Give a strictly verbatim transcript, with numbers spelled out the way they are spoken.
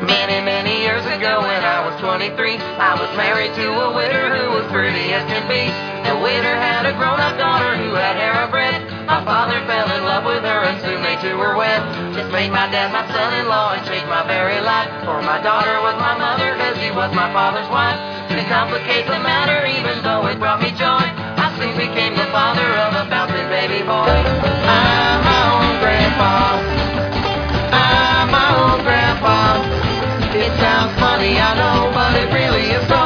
Many, many years ago when I was twenty-three, I was married to a widow who was pretty as can be. The widow had a grown-up daughter who had hair of red. My father fell in love with her and soon they two were wed. This made my dad my son-in-law and changed my very life. For my daughter was my mother cause she was my father's wife. To complicate the matter even though it brought me joy, I soon became the father of a bouncing baby boy. I'm my own grandpa. I'm my own grandpa. It sounds funny, I know, but it really is so.